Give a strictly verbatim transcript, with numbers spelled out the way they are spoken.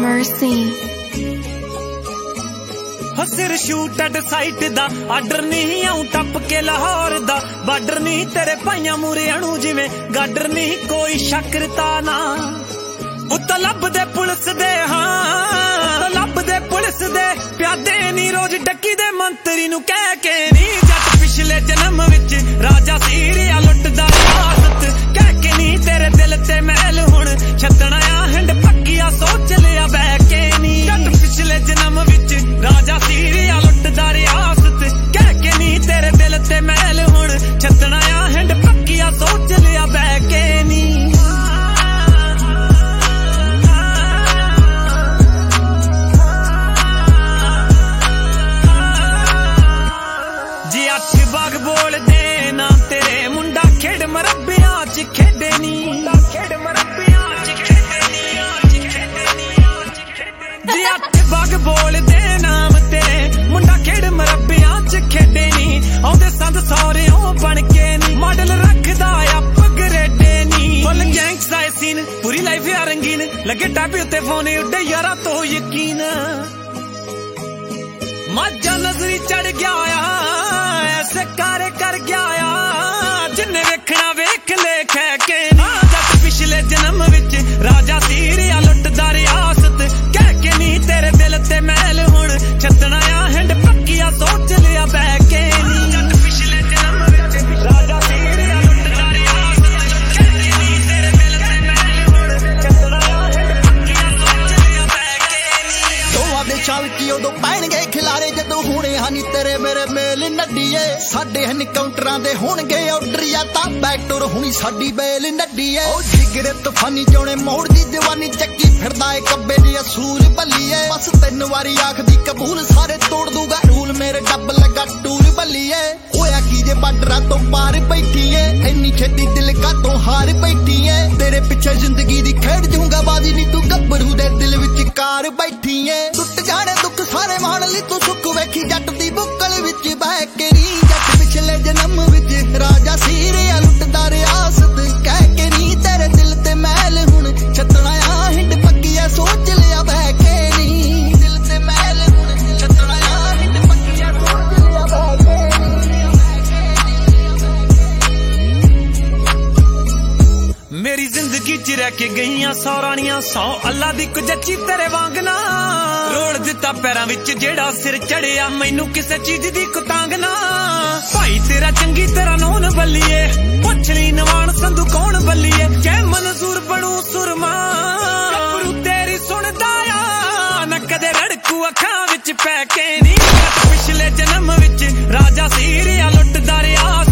Mercy. सिर shoot at sight दा order नहीं आऊं टप के लाहौर दा बार्डर नहीं तेरे भाइयां मूरे अणु जिवें गाडर नहीं कोई शकरता ना उत्त लब दे पुलिस दे हाँ लब दे पुलिस दे प्यादे नी रोज डक्की दे मंत्री नू कह के नी जट पिछले जन्म विच राजा सीरिया लुटदा रियासत कह के नी तेरे दिल ते महल हुण छतना आ हिंड पक्किया सोच लिया बह के नी जट पिछले जन्म विच राजा सीरिया लुटदा रियासत कह के नी तेरे दिल ते महल हुण छतना आ हिंड पक्किया सोच लिया बह के नी जी अठ बाग बोल दे ना तेरे मुंडा खेड मरब्बियां च खेडे नी खेड मरब्बियां च खेडे नी जी अठ बाग बोल दे नाम तेरे मुंडा खेड मरब्बियां च खेडे नी आउंदे संद सौरियों बन के नी मॉडल रखदा अप ग्रेडे नी फुल गैंग्स दा सीन पूरी लाइफ यार रंगीन लगे टापी उत्ते फोन उड्डे यारा तो यकीन मजा नजरी चढ़ गया ऐसे कार कर गया जिन्ने वेखना वेख ले कह के नी जट पिछले जन्म विच राजा सीरिया लुटदा रियासत कह के नी तेरे दिल ते महल हुण छतना आ हिंड पक्किया सोच लिया बह के नी जट पिछले जन्म विच राजा सीरिया लुटदा रियासत कह के नी तेरे दिल ते महल हुण छतना आ हिंड पक्किया सोच लिया बह के नी दोवां दे चाल की उदों पैणगे खिलारे जदों हुणे हानी तेरे मेरे मेल नड्डीए साडे एनकाउंटरां दे होणगे ऑर्डर या तां बैकटोर हुणी साडी बेल नड्डीए ओ जिगरे तूफानी जोणे मोड़ दी दीवानी ਚੱਕੀ ਫਿਰਦਾ ਏ ਕੱਬੇ ਦੀ ਅਸੂਲ ਬੱਲੀਏ ਬਸ ਤਿੰਨ ਵਾਰੀ ਆਖਦੀ ਕਬੂਲ ਸਾਰੇ ਤੋੜ ਦੂਗਾ ਰੂਲ ਮੇਰੇ ਡੱਬ ਲੱਗਾ ਟੂਲ ਬੱਲੀਏ ਹੋਇਆ ਕੀ ਜੇ ਬਾਰਡਰਾਂ ਤੋਂ ਪਾਰ ਬੈਠੀਏ ਇੰਨੀ ਛੇਤੀ ਦਿਲ ਕਾ ਤੋਂ ਹਾਰ ਬੈਠੀਏ ਤੇਰੇ ਪਿੱਛੇ ਜ਼ਿੰਦਗੀ ਦੀ ਖੇਡ ਜੂੰਗਾ ਬਾਜੀ ਨੀ ਤੂੰ ਗੱਭਰੂ ਦੇ ਦਿਲ ਵਿੱਚ ਕਾਰ ਬੈਠੀਏ ਟੁੱਟ ਜਾਣੇ ਦੁੱਖ ਸਾਰੇ ਮਾਣ ਲਈ ਤੂੰ ਸੁੱਖ ਵੇਖੀ ਜੱਟ ਦੀ ਬੁੱਕਲ ਵਿੱਚ ਬਹਿ ਕੇ ਨੀ ਜੱਟ ਪਿਛਲੇ ਜਨਮ ਵਿੱਚ ਰਾਜਾ ਸੀਰਿਆ ਲੁੱਟਦਾ ਰਿਆਸਤ ਕਹਿ ਕੇ ਨੀ ਤੇਰੇ ਦਿਲ ਤੇ ਮਹਿਲ ਹੁਣ ਛਤਣਾ ਆ ਹਿੰਡ ਪੱਕੀਆ ਸੋਚ ਲਿਆ ਬਹਿ ਕੇ ਨੀ ਦਿਲ ਤੇ ਮਹਿਲ ਹੁਣ ਛਤਣਾ ਆ ਹਿੰਡ ਪੱਕੀਆ ਸੋਚ ਲਿਆ ਬਹਿ ਕੇ ਨੀ मेरी जिंदगी च रह के गईयां सौ रानियां सौ अल्लाह दी कुछ जच्ची तेरे वांग ना रोड़ दिता पैरां विच जेड़ा सिर चढ़िया मैनू किसे चीज दी कुतांग ना भाई तेरा चंगी तेरा नोन बल्लीए पुछ ली नवान संधू कौन बल्लीए कै मंजूर बनू सुरमा गबरू तेरी सुनदा आ ना कदे रड़कू अखां विच पै के नी पिछले जन्म विच राजा सीरिया लुटदा रिया